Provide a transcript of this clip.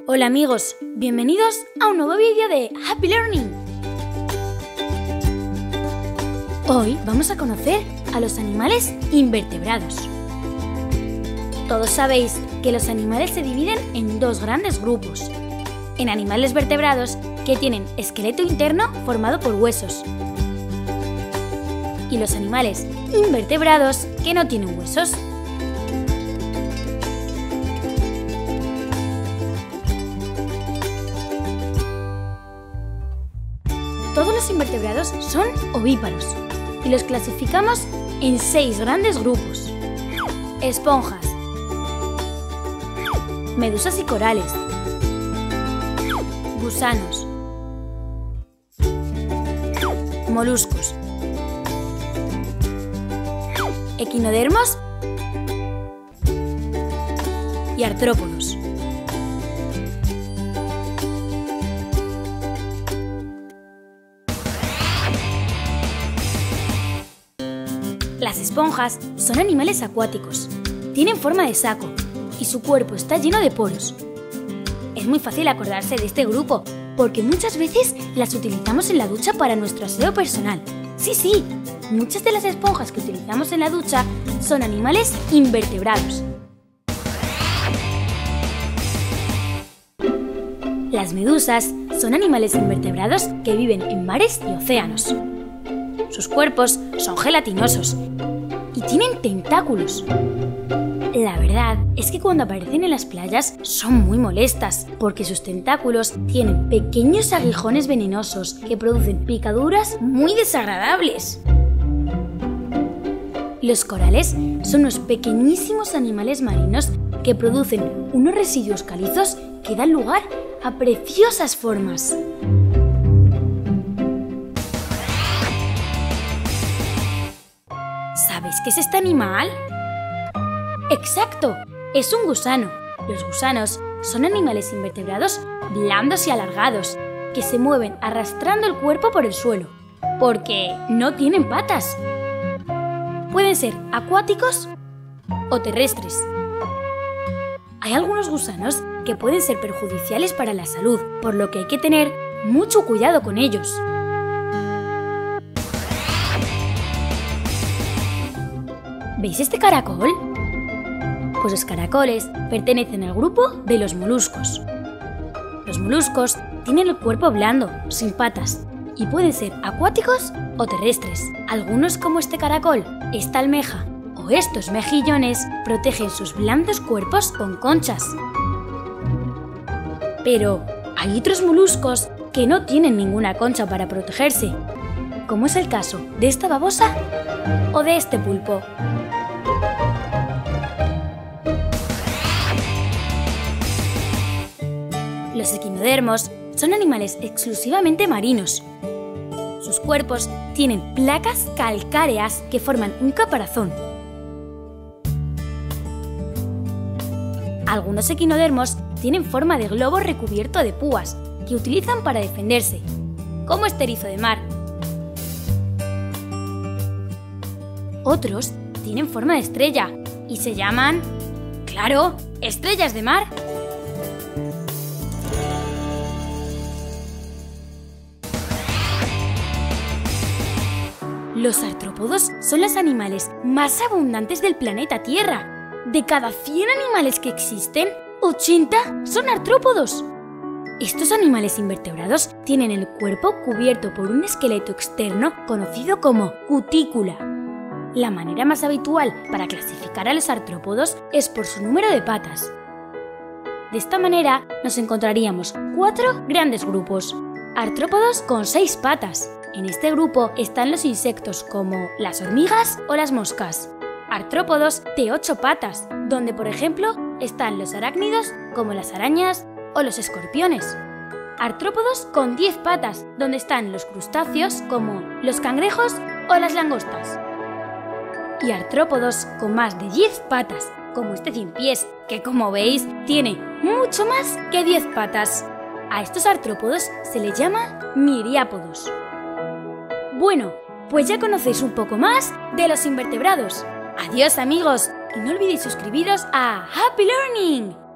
Hola amigos, bienvenidos a un nuevo vídeo de Happy Learning. Hoy vamos a conocer a los animales invertebrados. Todos sabéis que los animales se dividen en dos grandes grupos. En animales vertebrados que tienen esqueleto interno formado por huesos. Y los animales invertebrados que no tienen huesos. Todos los invertebrados son ovíparos y los clasificamos en 6 grandes grupos: esponjas, medusas y corales, gusanos, moluscos, equinodermos y artrópodos. Las esponjas son animales acuáticos. Tienen forma de saco y su cuerpo está lleno de poros. Es muy fácil acordarse de este grupo porque muchas veces las utilizamos en la ducha para nuestro aseo personal. Sí, muchas de las esponjas que utilizamos en la ducha son animales invertebrados. Las medusas son animales invertebrados que viven en mares y océanos. Sus cuerpos son gelatinosos y tienen tentáculos. La verdad es que cuando aparecen en las playas son muy molestas porque sus tentáculos tienen pequeños aguijones venenosos que producen picaduras muy desagradables. Los corales son unos pequeñísimos animales marinos que producen unos residuos calizos que dan lugar a preciosas formas. ¿Sabes qué es este animal? ¡Exacto! Es un gusano. Los gusanos son animales invertebrados blandos y alargados que se mueven arrastrando el cuerpo por el suelo, porque no tienen patas. Pueden ser acuáticos o terrestres. Hay algunos gusanos que pueden ser perjudiciales para la salud, por lo que hay que tener mucho cuidado con ellos. ¿Veis este caracol? Pues los caracoles pertenecen al grupo de los moluscos. Los moluscos tienen el cuerpo blando, sin patas, y pueden ser acuáticos o terrestres. Algunos, como este caracol, esta almeja o estos mejillones, protegen sus blandos cuerpos con conchas. Pero hay otros moluscos que no tienen ninguna concha para protegerse, como es el caso de esta babosa o de este pulpo. Los equinodermos son animales exclusivamente marinos. Sus cuerpos tienen placas calcáreas que forman un caparazón. Algunos equinodermos tienen forma de globo recubierto de púas que utilizan para defenderse, como este erizo de mar. Otros tienen forma de estrella y se llaman, ¡claro!, estrellas de mar. Los artrópodos son los animales más abundantes del planeta Tierra. De cada 100 animales que existen, 80 son artrópodos. Estos animales invertebrados tienen el cuerpo cubierto por un esqueleto externo conocido como cutícula. La manera más habitual para clasificar a los artrópodos es por su número de patas. De esta manera nos encontraríamos 4 grandes grupos. Artrópodos con 6 patas. En este grupo están los insectos como las hormigas o las moscas. Artrópodos de 8 patas, donde por ejemplo están los arácnidos como las arañas o los escorpiones. Artrópodos con 10 patas, donde están los crustáceos como los cangrejos o las langostas. Y artrópodos con más de 10 patas, como este ciempiés, que como veis tiene mucho más que 10 patas. A estos artrópodos se les llama miriápodos. Bueno, pues ya conocéis un poco más de los invertebrados. Adiós amigos, y no olvidéis suscribiros a Happy Learning.